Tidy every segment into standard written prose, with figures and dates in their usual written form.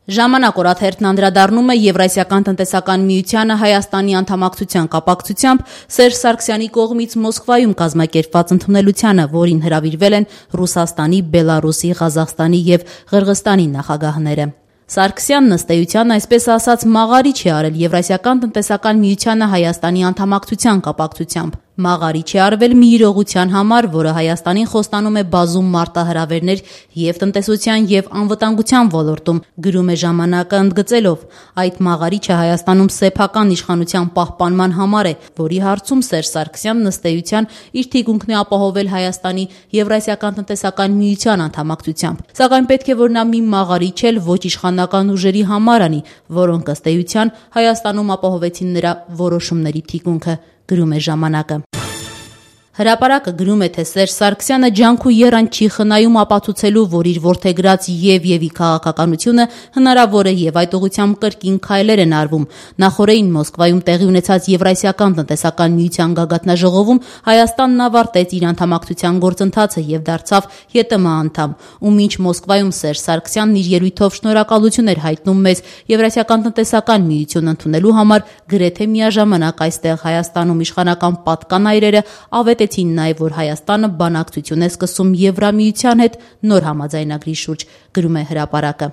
Ժամանակ օրաթերթն անդրադառնում է Եվրասիական տնտեսական միությանը Հայաստանի անդամակցության կապակցությամբ Սերժ Սարգսյանի կողմից Մոսկվայում կազմակերպված ընդունելությանը, որին հրավիրվել են Ռուսաստանի, Բելարուսի, Ղազախստանի եւ Ղրղստանի նախագահները։ Սարգսյանն ըստ էության այսպես ասած մաղարիչ է արել Եվրասիական տնտեսական միությանը Հայաստանի անդամակցության կապակցությամբ։ Մաղարիչ է արվել մի իրողության համար, որը Հայաստանին խոստանում է բազում մարտահրավերներ եւ տնտեսության եւ անվտանգության ոլորտում, գրում է ժամանակը ընդգծելով. այդ մաղարիչը Հայաստանում սեփական իշխանության պահպանման համար է, որի հարցում Սերժ Սարգսյանն ըստ էության իր թիկունքն է ապահովել Հայաստանի Եվրասիական տնտեսական միության անդամակցությամբ։ Սակայն պետք է որ նա մի մաղարիչ էլ ոչ իշխանական ուժերի համար անի, որոնք ըստ էության Հայաստանում ապահովեցին նրա որոշումների թիկունքը, գրում է ժամանակը։ Հրապարակը գրում է, թե Սերժ Սարգսյանը ջանք ու եռան չի խնայում ապացուցելու, որ իր որդեգրած եւ-ի քաղաքականությունը հնարավոր է եւ այդ ուղղությամբ կրկին քայլեր են արվում։ Նախորդին Մոսկվայում տեղի ունեցած Եվրասիական տնտեսական միության գագաթնաժողովում Հայաստանն ավարտեց իր անդամակցության գործընթացը եւ դարձավ ԵՏՄ անդամ, ու մինչ Մոսկվայում Սերժ Սարգսյանն իր ելույթով շնորհակալություն էր հայտնում մեզ Եվրասիական տնտեսական միություն ընդունելու համար, գրեթե միաժամանակ այստեղ Հայաստանում իշխանական պատկանայրերը ավետեցին նաև, որ Հայաստանը բանակցություն է սկսում Եվրամիության հետ նոր համաձայնագրի շուրջ, գրում է հրապարակը։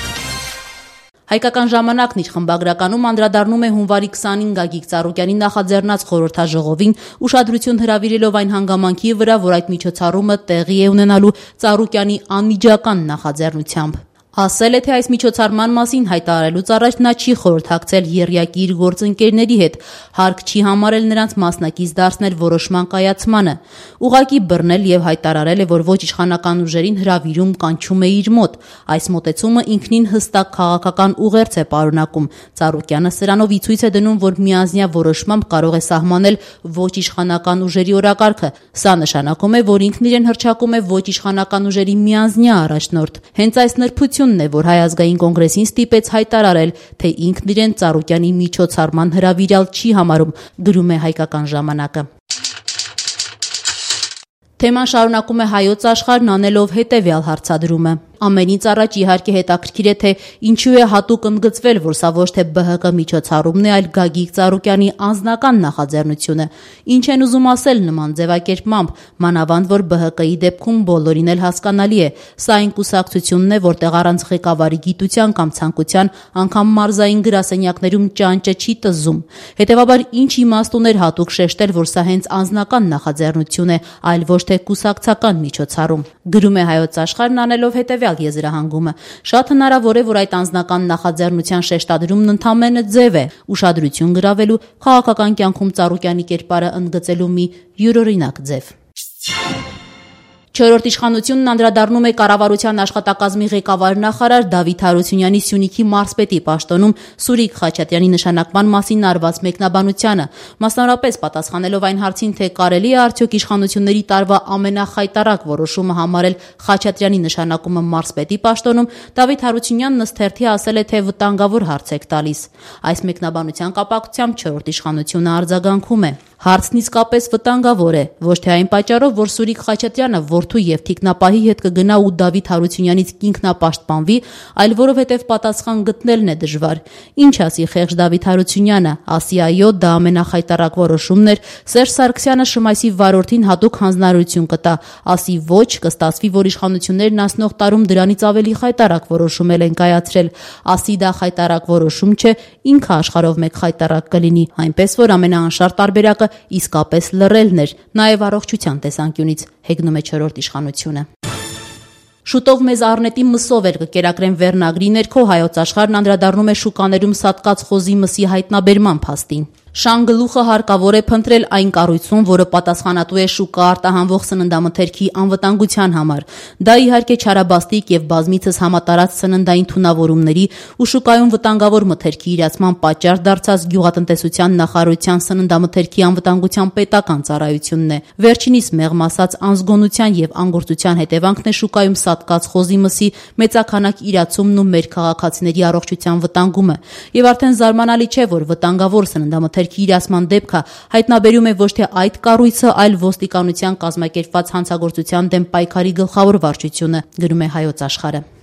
Հայկական ժամանակն իր խմբագրականում անդրադառնում է հունվարի 20-ին Գագիկ Ծառուկյանի նախաձեռնած խորհրդաժողովին, ուշադրություն հրավիրելով այն հանգամանքի վրա, որ այդ միջոցառումը տեղի է ունենալու Ծառուկյանի անմիջական նախաձեռնությամբ։ Ասել է, թե այս միջոցառման մասին հայտարարելուց առաջ նա չի խորհրդակցել եռյակի իր գործընկերների հետ, հարկ չի համարել նրանց մասնակից դարձնել որոշման կայացմանը, ուղղակի բռնել եւ հայտարարել է, որ ոչ իշխանական ուժերին հրավիրում կանչում է իր մոտ։ Այս մոտեցումը ինքնին հստակ քաղաքական ուղերձ է պարունակում։ Ծառուկյանը սրանով ի ցույց է դնում, որ միանձնյա որոշմամբ կարող է սահմանել ոչ իշխանական ուժերի օրակարգը։ Սա նշանակում է, որ ինքն իրեն հռչակում է ոչ իշխանական ուժերի միանձնյա առաջնորդ։ Հենց այս նրբությունն է, որ Հայ ազգային կոնգրեսին ստիպեց հայտարարել, թե ինքն իրեն Ծառուկյանի միջոցառման հրավիրյալ չի համարում, գրում է Հայկական ժամանակը։ Թեման շարունակում է Հայոց աշխարհն անելով հետևյալ հարցադրումը. Ամենից առաջ իհարկե հետաքրքիր է, թե ինչու է հատուկ ընդգծվել, որ սա ոչ թե ԲՀԿ միջոցառումն է, այլ Գագիկ Ծառուկյանի անձնական նախաձեռնությունը։ Ինչ են ուզում ասել նման ձևակերպմամբ, մանավանդ որ ԲՀԿ-ի դեպքում բոլորին էլ հասկանալի է։ Սա այն կուսակցությունն է, որտեղ առանց ղեկավարի գիտության կամ ցանկության անգամ մարզային գրասենյակներում ճանճը չի տզում։ Հետևաբար ինչ իմաստ ուներ հատուկ շեշտել, որ սա հենց անձնական նախաձեռնություն է, այլ ոչ թե կուսակցական միջոցառում, գրում է Հայոց աշխարհն անելով հետևյալ եզրահանգումը. շատ հնարավոր է, որ այդ անձնական նախաձեռնության շեշտադրումն ընդամենը ձև է, ուշադրություն գրավելու, քաղաքական կյանքում Ծառուկյանի կերպարը ընդգծելու մի յուրօրինակ ձև։ Չորրորդ իշխանությունն անդրադառնում է կառավարության աշխատակազմի ղեկավար նախարար Դավիթ Հարությունյանի Սյունիքի մարզպետի պաշտոնում Սուրիկ Խաչատրյանի նշանակման մասին արված մեկնաբանությանը, մասնավորապես պատասխանելով այն հարցին, թե կարելի է արդյոք իշխանությունների տարվա ամենախայտառակ որոշումը համարել Խաչատրյանի նշանակումը մարզպետի պաշտոնում, Դավիթ Հարությունյանն ըստ թերթի ասել է, թե վտանգավոր հարց եք տալիս։ Այս մեկնաբանության կապակցությամբ չորրորդ իշխանությունը արձագանքում է. Հարցն իսկապես վտանգավոր է, ոչ թե այն պատճառով, որ Սուրիկ Խաչատրյանը որդու եւ թիկնապահի հետ կգնա ու Դավիթ Հարությունյանից ինքնապաշտպանվի, այլ որովհետեւ պատասխան գտնելն է դժվար։ Ինչ ասի խեղճ Դավիթ Հարությունյանը, ասի այո, դա ամենախայտառակ որոշումն էր, Սերժ Սարգսյանը Շմայսի վարորդին հատուկ հանձնարարություն կտա, ասի ոչ, կստացվի, որ իշխանություններն անցնող տարում դրանից ավելի խայտառակ որոշում են կայացրել, ասի դա խայտառակ որոշում չէ, ինքը աշխարհով մեկ խայտառակ կլինի, այնպես որ ամենաանշարժ տարբերակը իսկապես լռելն էր, նաև առողջության տեսանկյունից, հեգնում է չորրորդ իշխանությունը։ Շուտով մեզ առնետի մսով էր կկերակրեն վերնագրի ներքո Հայոց աշխարհն անդրադառնում է շուկաներում սատկած խոզի մսի հայտնաբերման փաստին։ Շան գլուխը հարկավոր է փնտրել այն կառույցում, որը պատասխանատու է շուկա արտահանվող սննդամթերքի անվտանգության համար։ Դա իհարկե չարաբաստիկ եւ բազմիցս համատարած սննդային թունավորումների ու շուկայում վտանգավոր մթերքի իրացման պատճառ դարձած գյուղատնտեսության նախարարության սննդամթերքի անվտանգության պետական ծառայությունն է։ Վերջինիս մեղմ ասած անզգոնության եւ անգործության հետևանքն է շուկայում սատկած խոզի մսի մեծաքանակ իրացումն ու մեր քաղաքացիների առողջության վտանգումը։ Եվ արդեն զարմանալի չէ, որ վտանգավոր սննդամթերքի իրացման դեպքը հայտնաբերում է ոչ թե այդ կառույցը, այլ ոստիկանության կազմակերպված հանցագործության դեմ պայքարի գլխավոր վարչությունը, գրում է Հայոց աշխարհը։